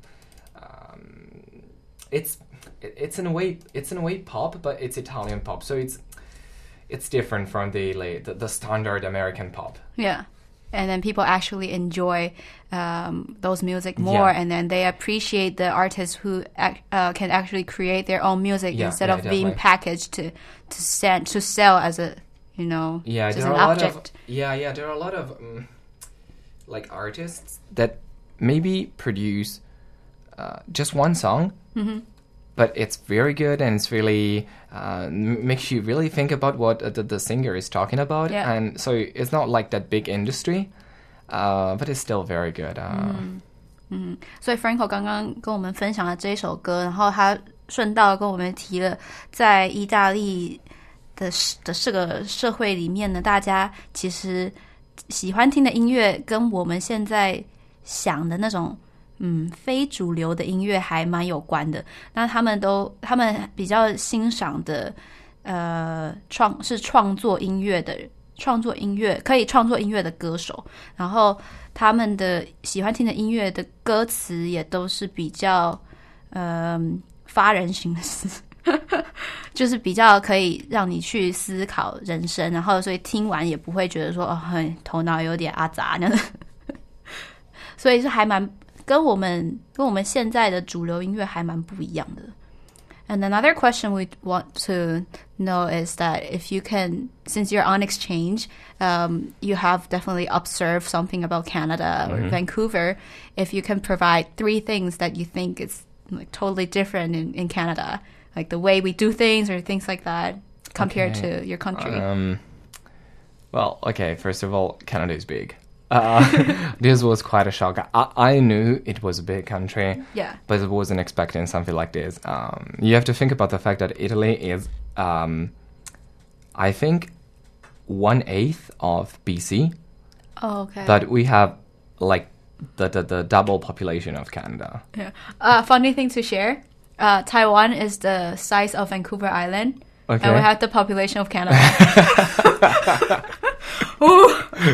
um, it's it, it's in a way it's in a way pop, but it's Italian pop. So it's it's different from the like, the, the standard American pop. Yeah. And then people actually enjoy um, those music more, Yeah. and then they appreciate the artists who ac- uh, can actually create their own music Yeah, instead yeah, of being definitely. packaged to to send to sell as a you know Yeah, just there an are a lot object. of yeah, yeah. There are a lot of um, like artists that maybe produce uh, just one song, Mm-hmm. but it's very good and it's really uh, m- makes you really think about what uh, the, the singer is talking about. Yeah. And so it's not like that big industry, uh, but it's still very good. Uh, 所以 Franco 刚刚跟我们分享了这一首歌，然后他顺道跟我们提了，在意大利的的这个社会里面呢，大家其实喜欢听的音乐跟我们现在想的那种嗯非主流的音乐还蛮有关的。那他们都他们比较欣赏的呃创是创作音乐的创作音乐可以创作音乐的歌手，然后他们的喜欢听的音乐的歌词也都是比较呃发人深思。就是比较可以让你去思考人生，然后所以听完也不会觉得说哦，很头脑有点阿杂那样所以是还蛮跟我们跟我们现在的主流音乐还蛮不一样的。And another question we want to know is that if you can, since you're on exchange, um, you have definitely observed something about Canada or Vancouver. If you can provide three things that you think is like totally different in, in Canada, like the way we do things or things like that, compared Okay. to your country. Um, well, okay, first of all, Canada is big. Uh, this was quite a shock. I, I knew it was a big country, Yeah. but I wasn't expecting something like this. Um, you have to think about the fact that Italy is, um, I think, one-eighth of B C, Oh, okay. but we have, like, the, the, the double population of Canada. Yeah. Uh, funny thing to share, uh, Taiwan is the size of Vancouver Island. Okay. And we have the population of Canada. Ooh.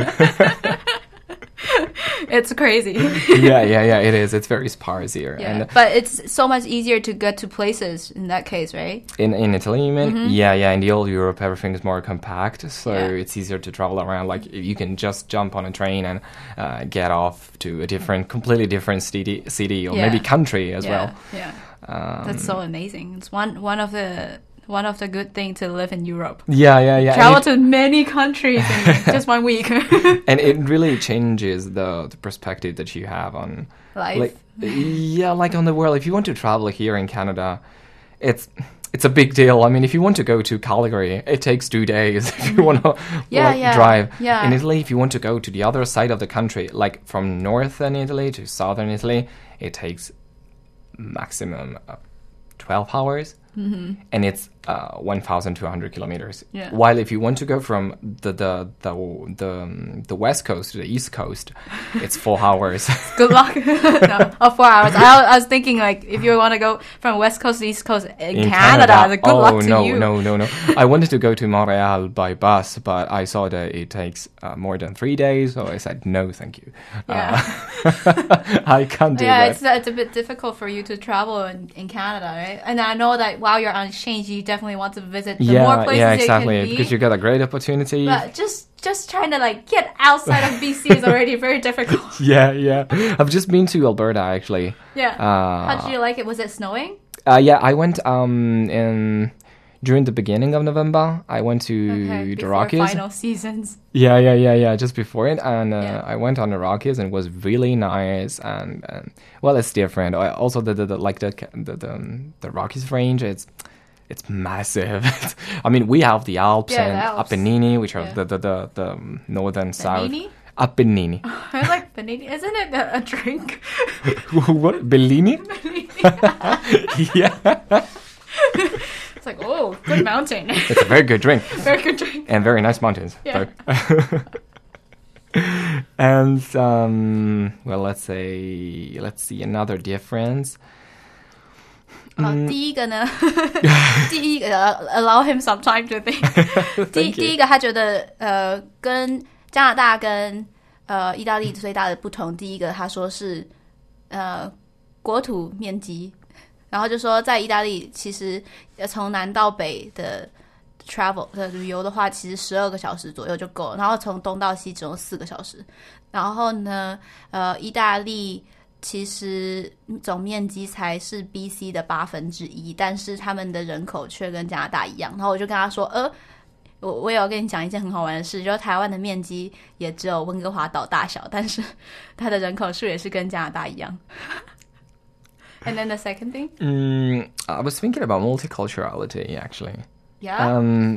It's crazy. yeah, yeah, yeah, it is. It's very sparse here. Yeah. And But it's so much easier to get to places in that case, right? in, in Italy, you mean? Yeah, yeah. In the old Europe, everything is more compact, so Yeah. it's easier to travel around. Like, you can just jump on a train and uh, get off to a different, completely different city, city or Yeah. maybe country as yeah. well. Yeah. Um, That's so amazing. It's one one of the one of the good things to live in Europe. Yeah, yeah, yeah. Travel and it, to many countries in just one week. and it really changes the, the perspective that you have on Life. Like, yeah, like on the world. If you want to travel here in Canada, it's it's a big deal. I mean, if you want to go to Calgary, it takes two days. If you want to Yeah, like, yeah, drive yeah. in Italy, if you want to go to the other side of the country, like from northern Italy to southern Italy, it takes maximum uh, twelve hours. Mm-hmm. And it's uh, one thousand two hundred kilometers. Yeah. While if you want to go from the the the the, um, the west coast to the east coast, it's four hours. Good luck. No, oh, four hours. I, I was thinking like if you want to go from west coast to east coast in, In Canada, Canada, like, good oh, luck to no, you. no, no, no. I wanted to go to Montreal by bus, but I saw that it takes uh, more than three days, so I said no, thank you. Yeah. Uh, I can't do Yeah, that. it's it's a bit difficult for you to travel in, in Canada, right? And I know that while you're on exchange, you definitely want to visit the more yeah, places yeah, you exactly. can be. Because you got a great opportunity. But just just trying to like get outside of B C is already very difficult. Yeah, yeah. I've just been to Alberta actually. Yeah. Uh, How did you like it? Was it snowing? Uh, yeah, I went um in during the beginning of November. I went to Okay, the before Rockies. final seasons. Yeah, yeah, yeah, yeah. Just before it, and uh, Yeah. I went on the Rockies, and it was really nice. And, and well, it's different. I, also, the, the, the like the the the, um, the Rockies range, it's it's massive. I mean, we have the Alps Yeah, and the Alps. Apennini, which are Yeah. the the the, the um, northern south. Bellini? Apennini. I like Bellini. Isn't it a, a drink? What? Bellini? Yeah. It's like, oh, good mountain. It's a very good drink. Very good drink. And very nice mountains. Yeah. both. And um, well, let's say let's see another difference. 好，第一个呢，第一个 allow him some time to think 第 Thank you. 第一个他觉得呃跟加拿大跟呃意大利最大的不同，第一个他说是呃国土面积，然后就说在意大利其实呃从南到北的 travel 的旅游的话，其实十二个小时左右就够了，然后从东到西只用四个小时，然后呢呃意大利其实总面积才是 B C 的八分之一，但是他们的人口却跟加拿大一样。然后我就跟他说，呃，我我也要跟你讲一件很好玩的事，就是台湾的面积也只有温哥华岛大小，但是它的人口数也是跟加拿大一样。And then the second thing? Mm, I was thinking about multiculturality, actually. Yeah. Um,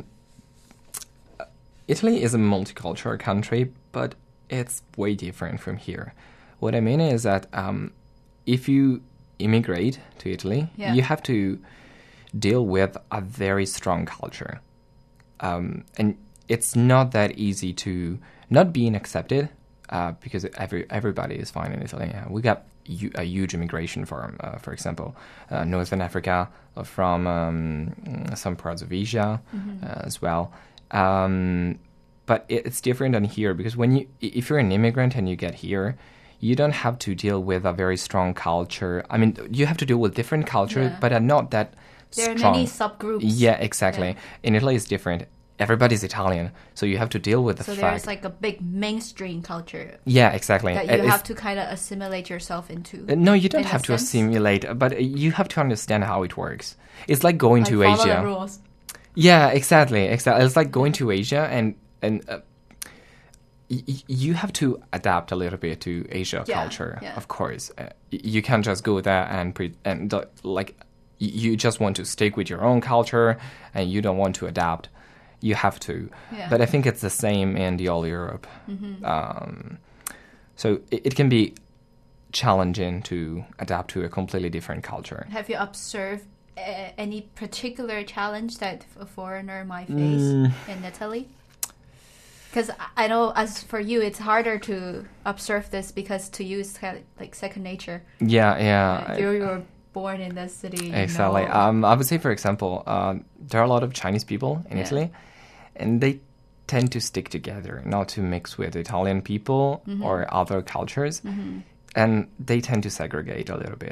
Italy is a multicultural country, but it's way different from here. What I mean is that um, if you immigrate to Italy, Yeah. you have to deal with a very strong culture. Um, and it's not that easy to not being accepted uh, because every everybody is fine in Italy. Yeah, we got u- a huge immigration from, uh, for example, uh, Northern Africa, uh, from um, some parts of Asia uh, as well. Um, but it, it's different than here because when you, if you're an immigrant and you get here, you don't have to deal with a very strong culture. I mean, you have to deal with different cultures, Yeah. but are not that There are strong. many subgroups. Yeah, exactly. Yeah. In Italy, it's different. Everybody's Italian, so you have to deal with the So fact. there's like a big mainstream culture Yeah, exactly. that Uh, you it's- have to kind of assimilate yourself into. uh, no, you don't in a have to sense. assimilate, but uh, you have to understand how it works. It's like going Like to follow Asia. the rules. Yeah, exactly, exactly. It's like going to Asia and and uh, y- y- you have to adapt a little bit to Asia Yeah, culture. yeah. Of course, uh, y- you can't just go there and pre- and uh, like y- you just want to stick with your own culture and you don't want to adapt. You have to. Yeah. But I think it's the same in the all Europe. Um, so it, it can be challenging to adapt to a completely different culture. Have you observed uh, any particular challenge that a foreigner might face in Italy? Because I know, as for you, it's harder to observe this because to you it's kind of like second nature. Yeah, yeah. Uh, you were born in this city. you Exactly. know. Um, I would say, for example, uh, there are a lot of Chinese people in Yeah. Italy, and they tend to stick together, not to mix with Italian people Mm-hmm. or other cultures, and they tend to segregate a little bit.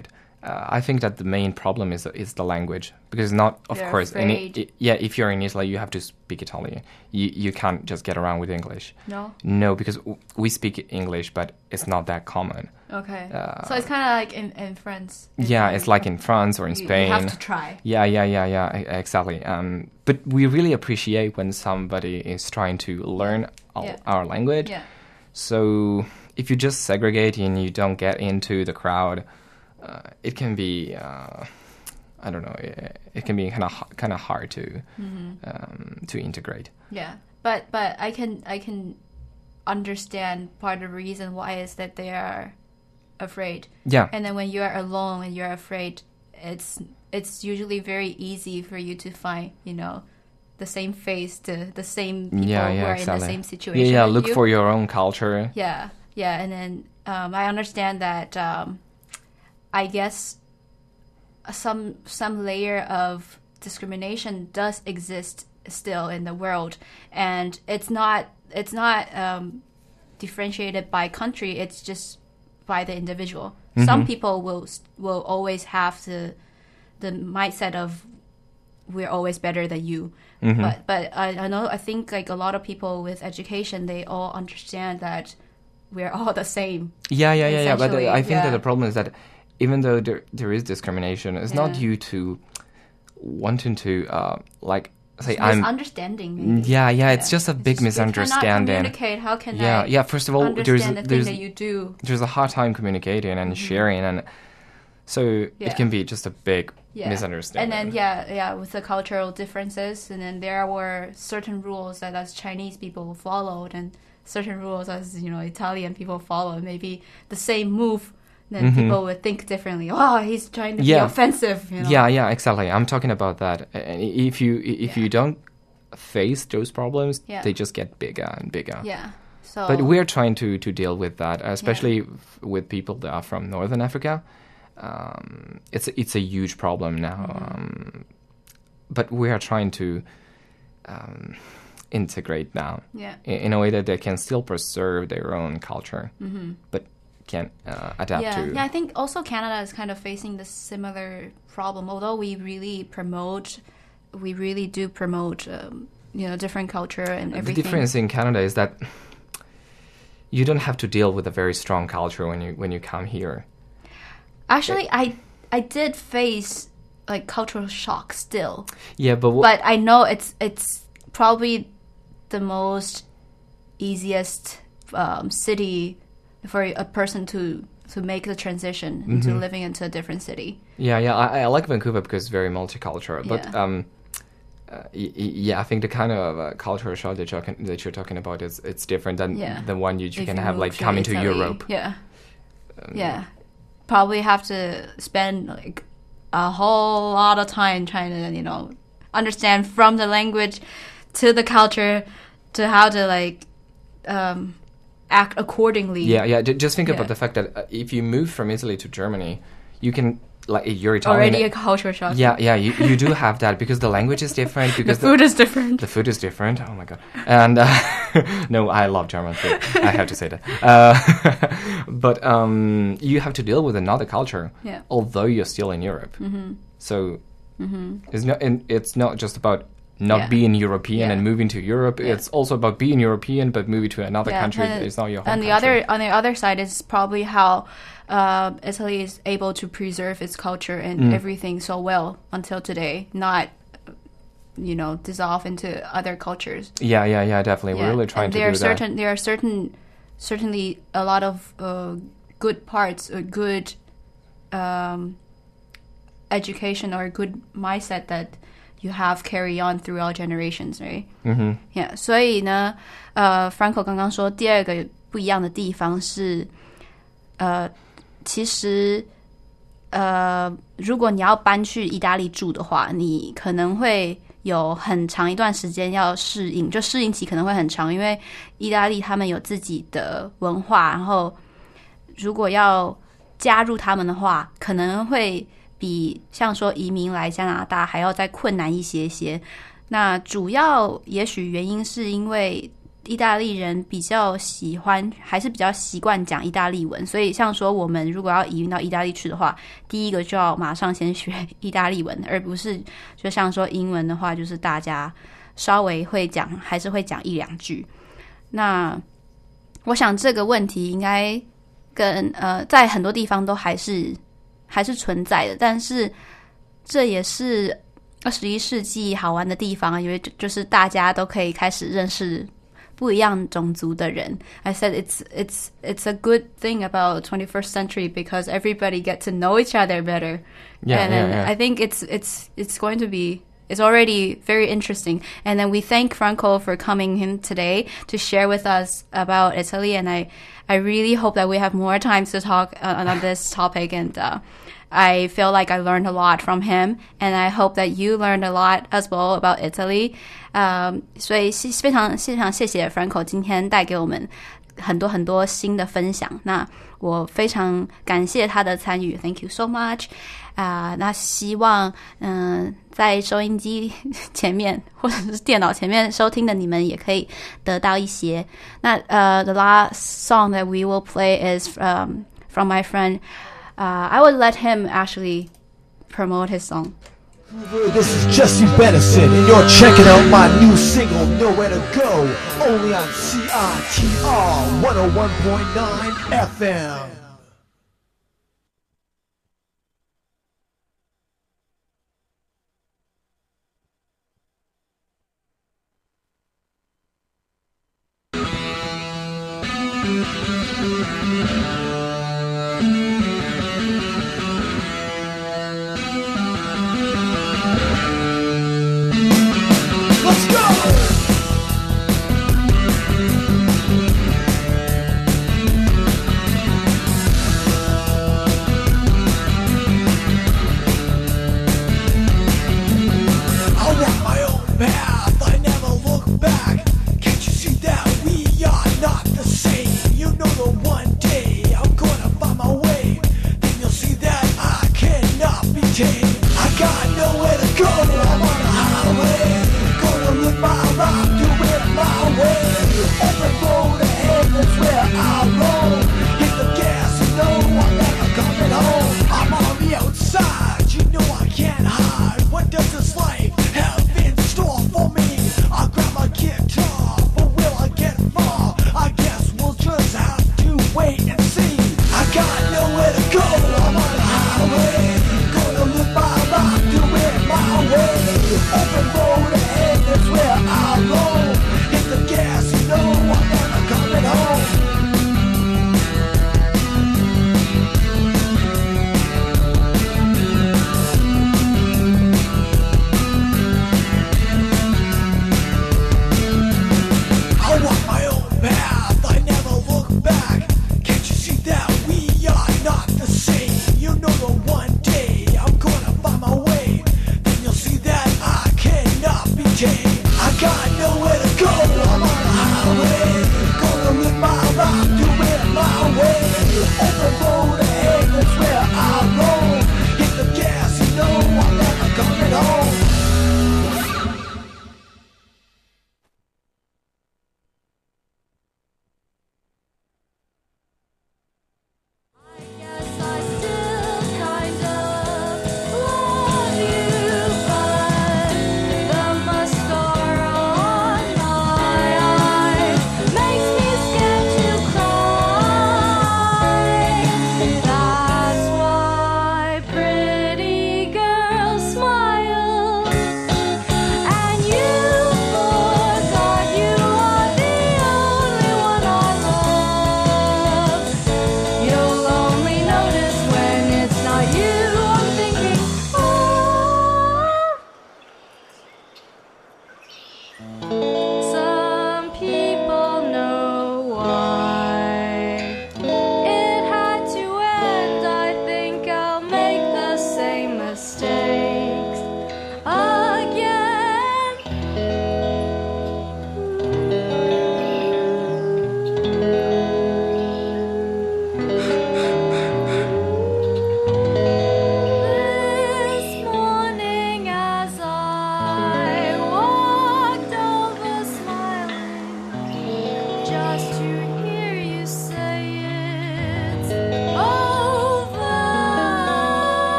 uh, I think that the main problem is is the language, because not of They're course in afraid. it, yeah, if you're in Italy you have to speak Italian. You you can't just get around with English. No. No, because w- we speak English, but it's not that common. Okay. Uh, so it's kind of like in in France. In Yeah, France, it's like in France or in you, Spain. You have to try. Yeah, yeah, yeah, yeah, e- exactly. Um, but we really appreciate when somebody is trying to learn our, Yeah. our language. Yeah. So if you just segregate and you don't get into the crowd, uh, it can be, uh, I don't know, it, it can be kind of kind of hard to Mm-hmm. um, to integrate. Yeah, but but I can I can understand part of the reason why is that they are afraid. Yeah, And then when you are alone and you're afraid, it's it's usually very easy for you to find, you know, the same face, the the same people yeah, who yeah, are exactly. in the same situation. Yeah, yeah. as Look you. for your own culture. Yeah, yeah, and then um, I understand that. Um, I guess some some layer of discrimination does exist still in the world, and it's not it's not um, differentiated by country. It's just by the individual. Some people will will always have the the mindset of we're always better than you. Mm-hmm. But but I, I know I think like a lot of people with education, they all understand that we're all the same. Yeah, yeah, yeah, yeah. But uh, Essentially, I think yeah. that the problem is that even though there there is discrimination, it's not Yeah. due to wanting to uh, like say It's I'm. misunderstanding. Maybe. Yeah, yeah. It's just a It's big just, we cannot misunderstanding. communicate. How can Yeah, I yeah. First of all, there's understand the thing there's that you do? there's a hard time communicating and sharing, and so Yeah. it can be just a big Yeah. misunderstanding. And then yeah, yeah, with the cultural differences, and then there were certain rules that as Chinese people followed, and certain rules as you know Italian people follow. Maybe the same move, then people would think differently. Oh, he's trying to Mm-hmm. Yeah. be offensive. You know? Yeah, yeah, exactly. I'm talking about that. And if you if Yeah. you don't face those problems, Yeah. they just get bigger and bigger. Yeah. So. But we're trying to, to deal with that, especially f- with people that are from Northern Africa. Um, it's it's a huge problem now. Mm-hmm. Um, but we are trying to um, integrate now Yeah. in, in a way that they can still preserve their own culture, but can uh, adapt Yeah, to. yeah. I think also Canada is kind of facing this similar problem. Although we really promote, we really do promote, um, you know, different culture and The everything. difference in Canada is that you don't have to deal with a very strong culture when you when you come here. Actually, I I did face like cultural shock still, Yeah, but, wh- but I know it's it's probably the most easiest um, city for a person to to make the transition into Mm-hmm. living into a different city. yeah, yeah, I, I like Vancouver because it's very multicultural. But Yeah. um, uh, y- y- yeah, I think the kind of uh, cultural shock that you're talking, that you're talking about is it's different than Yeah. the one you, you If can you have move like coming to Italy. Europe. Yeah. yeah. Probably have to spend like a whole lot of time trying to, you know, understand from the language to the culture to how to like um, act accordingly. Yeah, yeah. j- Just think Yeah. about the fact that uh, if you move from Italy to Germany, you can like you're Italian. Already a culture shock. yeah, yeah. You, you do have that because the language is different. The Because food is different. The food is different. Oh my god! And uh, no, I love German food. I have to say that. Uh, but um, you have to deal with another culture, Yeah. although you're still in Europe. Mm-hmm. So it's not. And it's not just about not Yeah. being European Yeah. and moving to Europe. Yeah. It's also about being European but moving to another Yeah, country and that is not your home on the country. other on the other side is probably how uh, Italy is able to preserve its culture and Mm. everything so well until today, not you know dissolve into other cultures. Yeah, yeah, yeah. Definitely, we're Yeah, really trying and to there do are certain there are certain certainly a lot of uh, good parts or good um, education or good mindset that you have carry on throughout generations, right? that. Mm-hmm. Yeah， 所以呢，呃，Franco 刚刚说第二个不一样的地方是，呃，其实，呃，如果你要搬去意大利住的话，你可能会有很长一段时间要适应，就适应期可能会很长，因为意大利他们有自己的文化，然后如果要加入他们的话，可能会比像说移民来加拿大还要再困难一些些。那主要也许原因是因为意大利人比较喜欢，还是比较习惯讲意大利文，所以像说我们如果要移民到意大利去的话，第一个就要马上先学意大利文，而不是就像说英文的话，就是大家稍微会讲，还是会讲一两句。那我想这个问题应该跟呃在很多地方都还是还是存在的，但是这也是二十一世纪好玩的地方，因为就是大家都可以开始认识不一样种族的人。 I said it's it's it's a good thing about twenty-first century because everybody get to know each other better. Yeah, and yeah, then yeah. I think it's it's it's going to be it's already very interesting. And then we thank Franco for coming in today to share with us about Italy, and I I really hope that we have more time to talk uh, on this topic, and uh, I feel like I learned a lot from him, and I hope that you learned a lot as well about Italy. Um, 所以非常非常谢谢 Franco 今天带给我们很多很多新的分享，那我非常感谢他的参与 Thank you so much. 啊、呃，那希望嗯、呃，在收音机前面或者是电脑前面收听的你们也可以得到一些。那呃、uh, ，the last song that we will play is um, from my friend. Uh, I would let him actually promote his song. This is Jesse Benison, and you're checking out my new single, Nowhere to Go, only on C I T R one oh one point nine F M. Let's go! I walk my own path, I never look back. Can't you see that we are not the same? You know the one day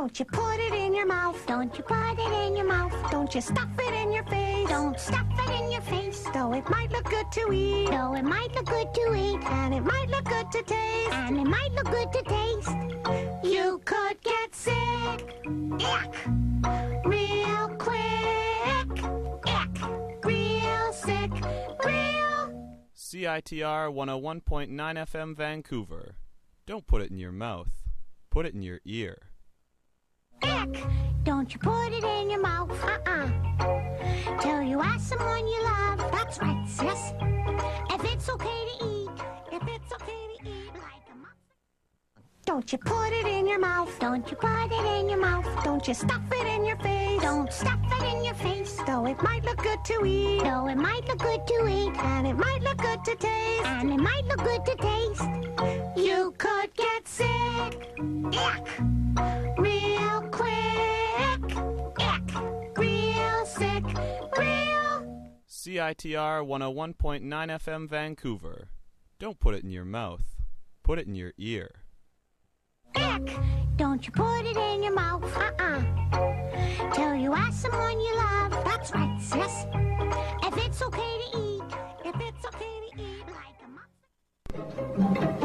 Don't you put it in your mouth. Don't you put it in your mouth. Don't you stuff it in your face. Don't stuff it in your face. Though it might look good to eat. Though it might look good to eat. And it might look good to taste. And it might look good to taste. You could get sick. Ick. Real quick. Ick. Real sick. Real. C I T R one oh one point nine F M Vancouver. Don't put it in your mouth. Put it in your ear. Ick! Don't you put it in your mouth, uh-uh. Till you ask someone you love, that's right, sis. If it's okay to eat, if it's okay to eat like a muffin. Don't you put it in your mouth, don't you put it in your mouth. Don't you stuff it in your face, don't stuff it in your face. Though it might look good to eat, though it might look good to eat. And it might look good to taste, and it might look good to taste. You could get sick. Ick! Real quick. Ick. Real sick. Real. C I T R one oh one point nine F M Vancouver. Don't put it in your mouth. Put it in your ear. Ick! Don't you put it in your mouth, uh-uh. Till you ask someone you love, that's right, sis. If it's okay to eat, if it's okay to eat like a muffin.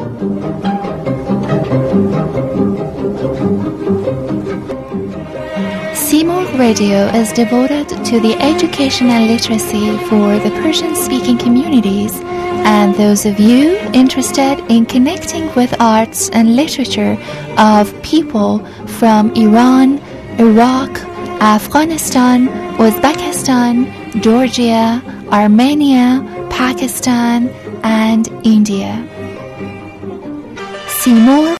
C M O R Radio is devoted to the education and literacy for the Persian-speaking communities and those of you interested in connecting with arts and literature of people from Iran, Iraq, Afghanistan, Uzbekistan, Georgia, Armenia, Pakistan, and India. C M O R